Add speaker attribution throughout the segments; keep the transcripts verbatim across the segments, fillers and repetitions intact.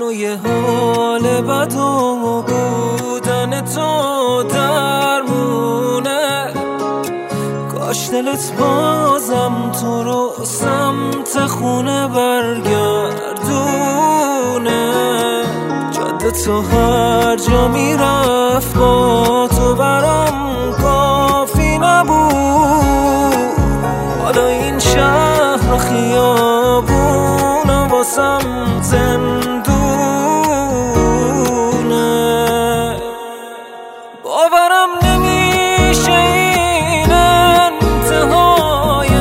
Speaker 1: یه حال بد و بودن تو درمونه. کاش دلت بازم تو رو سمت خونه برگردونه. جاده تو هر جا میرفت با تو برام کافی نبود. حالا این شهر و خیابون و واسم زندونه. باورم نمیشه این انتهای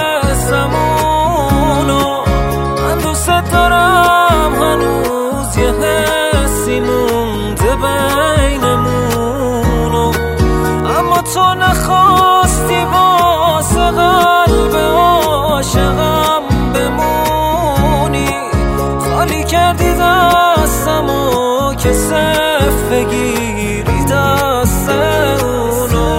Speaker 1: قصه‌مونو. من دوست دارم هنوز یه حسی مونده بینمونو. اما تو نخواستی واسه قلب عاشقم بمونی. خالی کردی دستمو که صرف بگیری دست اونو.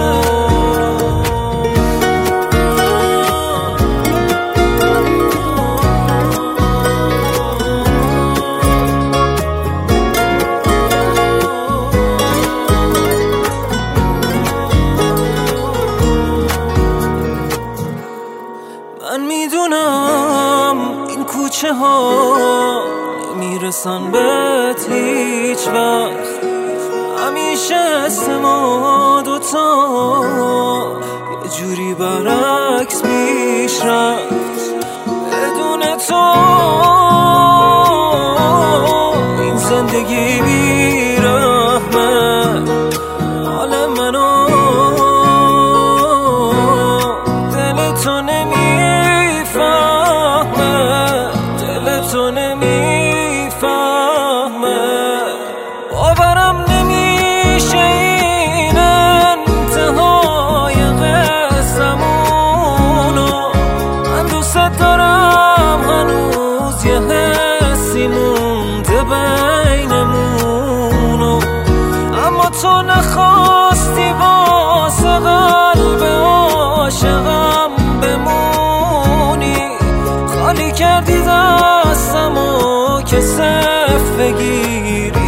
Speaker 1: من میدونم این کوچه ها نمیرسن بهت هیچ وقت. همیشه اسم ما دوتا یه جوری برعکس پیش رفت. بدون تو این زندگی بی‌رحمه. حال منو دل تو نمیفهمه، دل تو نمیفهمه. باورم نمیشه این انتهای قصه‌مونو. من دوست دارم هنوز یه حسی مونده بینمونو. اما تو نخواستی واسه قلب عاشقم بمونی. خالی کردی دستمو که صرف بگیری